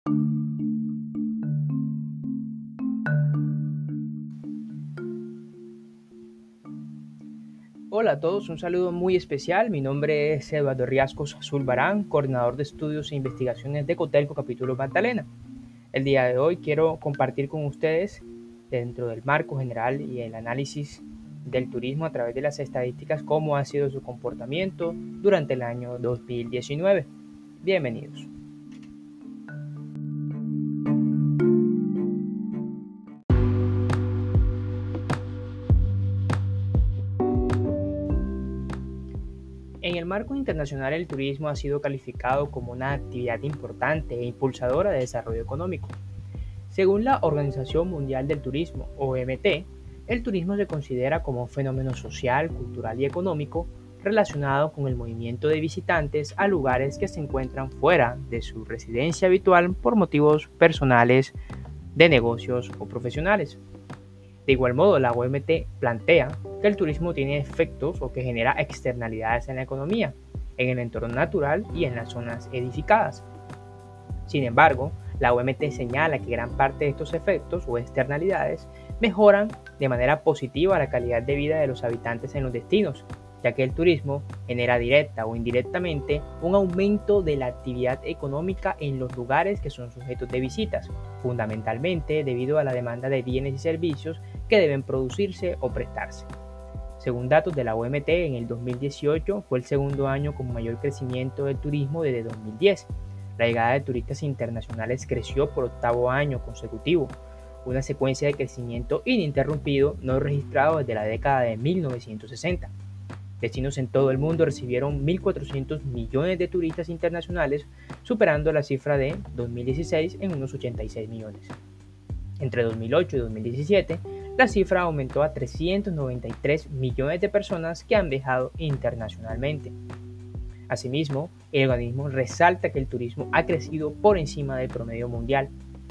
Hola a todos, un saludo muy especial. Mi nombre es Eduardo Riascos Zulbarán, coordinador de estudios e investigaciones de Cotelco Capítulo Magdalena. El día de hoy quiero compartir con ustedes, dentro del marco general y el análisis del turismo a través de las estadísticas, cómo ha sido su comportamiento durante el año 2019. Bienvenidos. En el marco internacional, el turismo ha sido calificado como una actividad importante e impulsadora de desarrollo económico. Según la Organización Mundial del Turismo, OMT, el turismo se considera como un fenómeno social, cultural y económico relacionado con el movimiento de visitantes a lugares que se encuentran fuera de su residencia habitual por motivos personales, de negocios o profesionales. De igual modo, la OMT plantea que el turismo tiene efectos o que genera externalidades en la economía, en el entorno natural y en las zonas edificadas. Sin embargo, la OMT señala que gran parte de estos efectos o externalidades mejoran de manera positiva la calidad de vida de los habitantes en los destinos, ya que el turismo genera directa o indirectamente un aumento de la actividad económica en los lugares que son sujetos de visitas, fundamentalmente debido a la demanda de bienes y servicios que deben producirse o prestarse. Según datos de la OMT, en el 2018 fue el segundo año con mayor crecimiento del turismo desde 2010. La llegada de turistas internacionales creció por octavo año consecutivo, una secuencia de crecimiento ininterrumpido no registrado desde la década de 1960. Destinos en todo el mundo recibieron 1.400 millones de turistas internacionales, superando la cifra de 2016 en unos 86 millones. Entre 2008 y 2017, la cifra aumentó a 393 millones de personas que han viajado internacionalmente. Asimismo, el organismo resalta que el turismo ha crecido por encima del promedio mundial.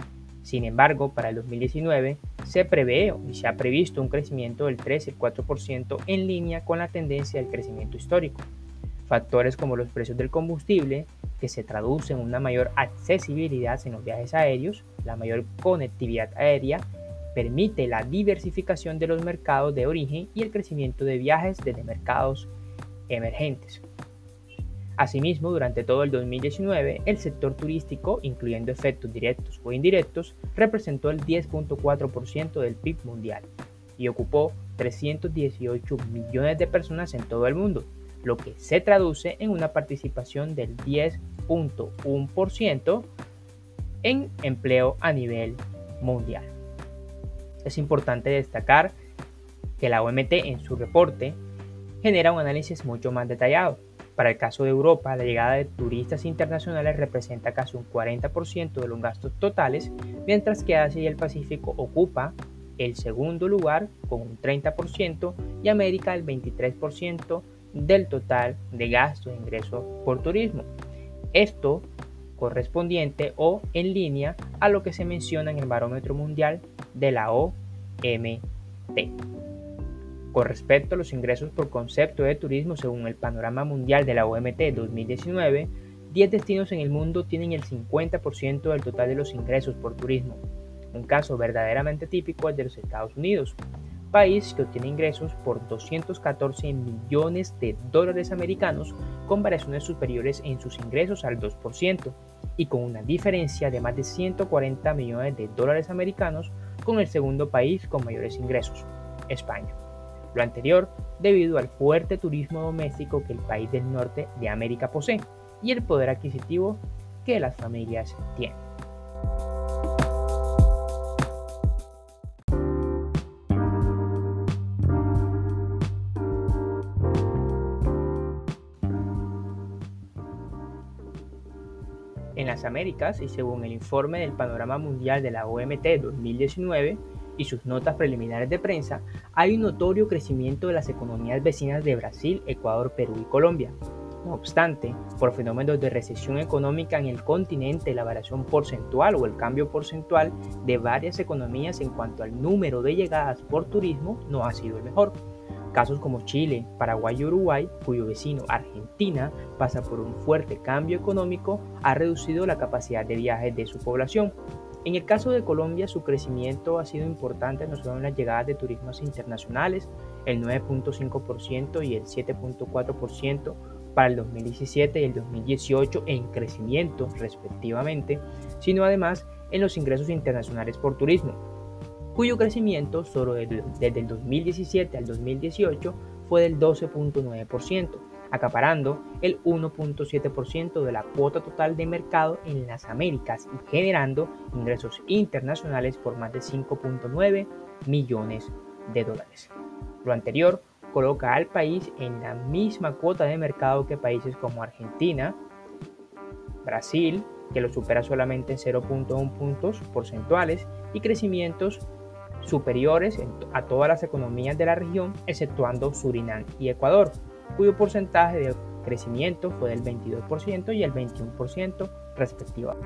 Sin embargo, para el 2019 se prevé y se ha previsto un crecimiento del 3,4% en línea con la tendencia del crecimiento histórico. Factores como los precios del combustible, que se traducen en una mayor accesibilidad en los viajes aéreos, la mayor conectividad aérea, permite la diversificación de los mercados de origen y el crecimiento de viajes desde mercados emergentes. Asimismo, durante todo el 2019, el sector turístico, incluyendo efectos directos o indirectos, representó el 10,4% del PIB mundial y ocupó 318 millones de personas en todo el mundo, lo que se traduce en una participación del 10,1% en empleo a nivel mundial. Es importante destacar que la OMT en su reporte genera un análisis mucho más detallado. Para el caso de Europa, la llegada de turistas internacionales representa casi un 40% de los gastos totales, mientras que Asia y el Pacífico ocupa el segundo lugar con un 30% y América el 23% del total de gastos e ingresos por turismo. Esto correspondiente o en línea a lo que se menciona en el barómetro mundial de la OMT. Con respecto a los ingresos por concepto de turismo, según el panorama mundial de la OMT 2019, 10 destinos en el mundo tienen el 50% del total de los ingresos por turismo. Un caso verdaderamente típico es de los Estados Unidos, país que obtiene ingresos por 214 millones de dólares americanos, con variaciones superiores en sus ingresos al 2%, y con una diferencia de más de 140 millones de dólares americanos con el segundo país con mayores ingresos, España. Lo anterior debido al fuerte turismo doméstico que el país del norte de América posee y el poder adquisitivo que las familias tienen. En las Américas, y según el informe del Panorama Mundial de la OMT 2019 y sus notas preliminares de prensa, hay un notorio crecimiento de las economías vecinas de Brasil, Ecuador, Perú y Colombia. No obstante, por fenómenos de recesión económica en el continente, la variación porcentual o el cambio porcentual de varias economías en cuanto al número de llegadas por turismo no ha sido el mejor. Casos como Chile, Paraguay y Uruguay, cuyo vecino Argentina pasa por un fuerte cambio económico, ha reducido la capacidad de viajes de su población. En el caso de Colombia, su crecimiento ha sido importante no solo en las llegadas de turismos internacionales, el 9.5% y el 7.4% para el 2017 y el 2018 en crecimiento respectivamente, sino además en los ingresos internacionales por turismo, cuyo crecimiento solo desde el 2017 al 2018 fue del 12.9%, acaparando el 1.7% de la cuota total de mercado en las Américas y generando ingresos internacionales por más de 5.9 millones de dólares. Lo anterior coloca al país en la misma cuota de mercado que países como Argentina, Brasil, que lo supera solamente en 0.1 puntos porcentuales, y crecimientos superiores a todas las economías de la región, exceptuando Surinam y Ecuador, cuyo porcentaje de crecimiento fue del 22% y el 21% respectivamente.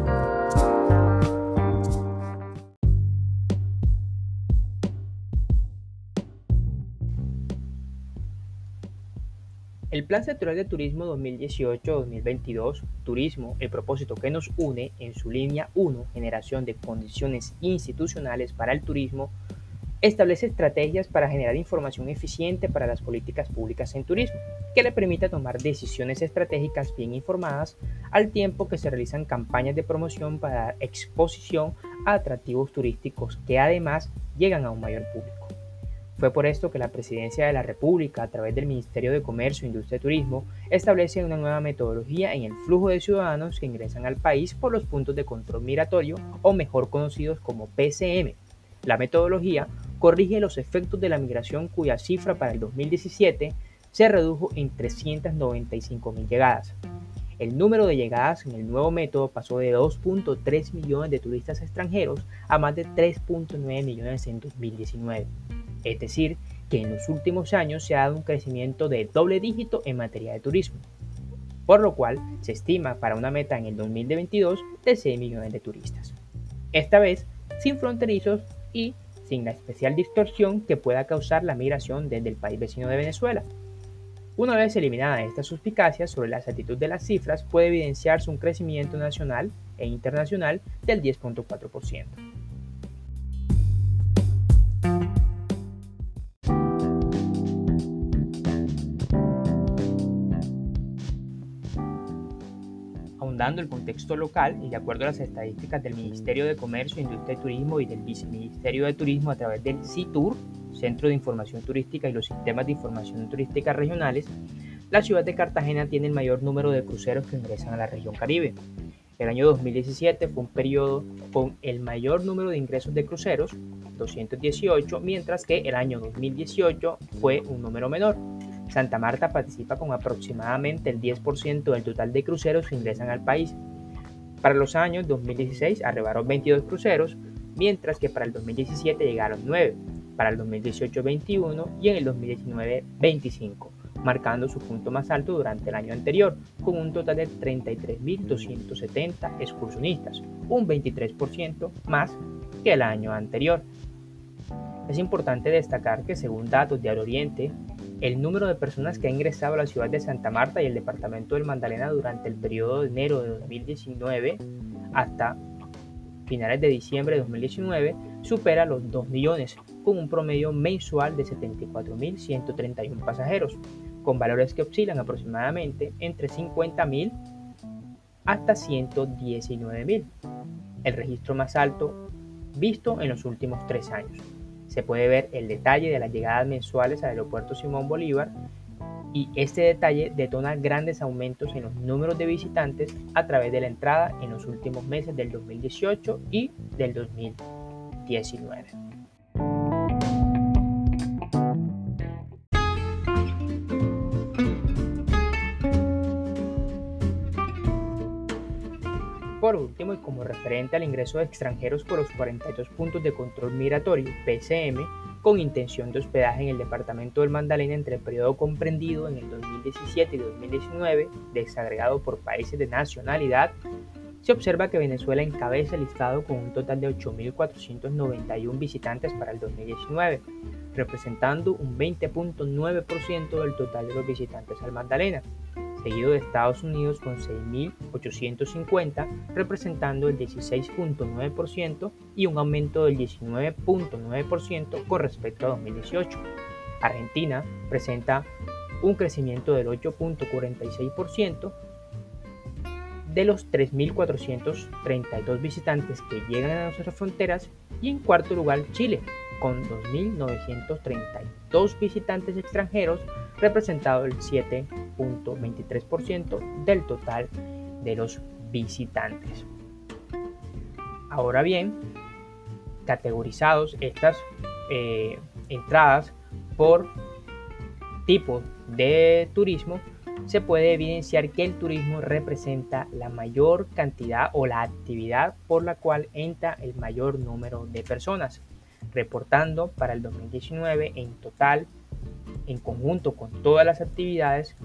El Plan Sectorial de Turismo 2018-2022, Turismo, el propósito que nos une, en su línea 1, generación de condiciones institucionales para el turismo, establece estrategias para generar información eficiente para las políticas públicas en turismo, que le permita tomar decisiones estratégicas bien informadas, al tiempo que se realizan campañas de promoción para dar exposición a atractivos turísticos que además llegan a un mayor público. Fue por esto que la Presidencia de la República, a través del Ministerio de Comercio, Industria y Turismo, establece una nueva metodología en el flujo de ciudadanos que ingresan al país por los puntos de control migratorio, o mejor conocidos como PCM. La metodología corrige los efectos de la migración, cuya cifra para el 2017 se redujo en 395.000 llegadas. El número de llegadas en el nuevo método pasó de 2.3 millones de turistas extranjeros a más de 3.9 millones en 2019. Es decir, que en los últimos años se ha dado un crecimiento de doble dígito en materia de turismo, por lo cual se estima para una meta en el 2022 de 6 millones de turistas. Esta vez sin fronterizos y sin la especial distorsión que pueda causar la migración desde el país vecino de Venezuela. Una vez eliminadas estas suspicacias sobre la exactitud de las cifras, puede evidenciarse un crecimiento nacional e internacional del 10.4%. Ahondando el contexto local y de acuerdo a las estadísticas del Ministerio de Comercio, Industria y Turismo y del Viceministerio de Turismo a través del CITUR, Centro de Información Turística, y los sistemas de información turística regionales, la ciudad de Cartagena tiene el mayor número de cruceros que ingresan a la región Caribe. El año 2017 fue un periodo con el mayor número de ingresos de cruceros, 218, mientras que el año 2018 fue un número menor. Santa Marta participa con aproximadamente el 10% del total de cruceros que ingresan al país. Para los años 2016 arribaron 22 cruceros, mientras que para el 2017 llegaron 9, para el 2018 21 y en el 2019 25, marcando su punto más alto durante el año anterior, con un total de 33.270 excursionistas, un 23% más que el año anterior. Es importante destacar que, según datos de Aroriente, el número de personas que ha ingresado a la ciudad de Santa Marta y el departamento del Magdalena durante el periodo de enero de 2019 hasta finales de diciembre de 2019 supera los 2 millones, con un promedio mensual de 74.131 pasajeros, con valores que oscilan aproximadamente entre 50.000 hasta 119.000, el registro más alto visto en los últimos 3 años. Se puede ver el detalle de las llegadas mensuales al aeropuerto Simón Bolívar, y este detalle detona grandes aumentos en los números de visitantes a través de la entrada en los últimos meses del 2018 y del 2019. Por último, y como referente al ingreso de extranjeros por los 42 puntos de control migratorio (PCM) con intención de hospedaje en el departamento del Magdalena entre el periodo comprendido en el 2017 y 2019, desagregado por países de nacionalidad, se observa que Venezuela encabeza el listado con un total de 8.491 visitantes para el 2019, representando un 20.9% del total de los visitantes al Magdalena, seguido de Estados Unidos con 6.850, representando el 16.9% y un aumento del 19.9% con respecto a 2018. Argentina presenta un crecimiento del 8.46% de los 3.432 visitantes que llegan a nuestras fronteras, y en cuarto lugar Chile, con 2.932 visitantes extranjeros, representado el 7.23% del total de los visitantes. Ahora bien, categorizados estas entradas por tipo de turismo, se puede evidenciar que el turismo representa la mayor cantidad o la actividad por la cual entra el mayor número de personas, reportando para el 2019 en total, en conjunto con todas las actividades,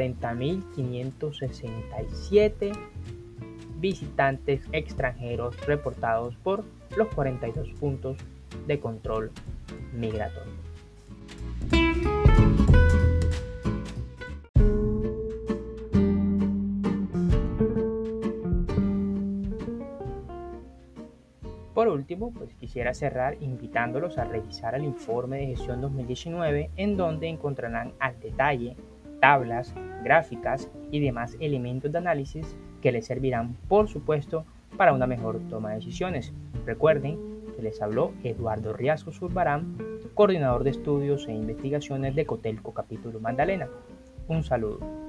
40.567 visitantes extranjeros reportados por los 42 puntos de control migratorio. Por último, quisiera cerrar invitándolos a revisar el informe de gestión 2019, en donde encontrarán al detalle tablas, gráficas y demás elementos de análisis que les servirán, por supuesto, para una mejor toma de decisiones. Recuerden que les habló Eduardo Riasco Zurbarán, coordinador de estudios e investigaciones de Cotelco Capítulo Magdalena. Un saludo.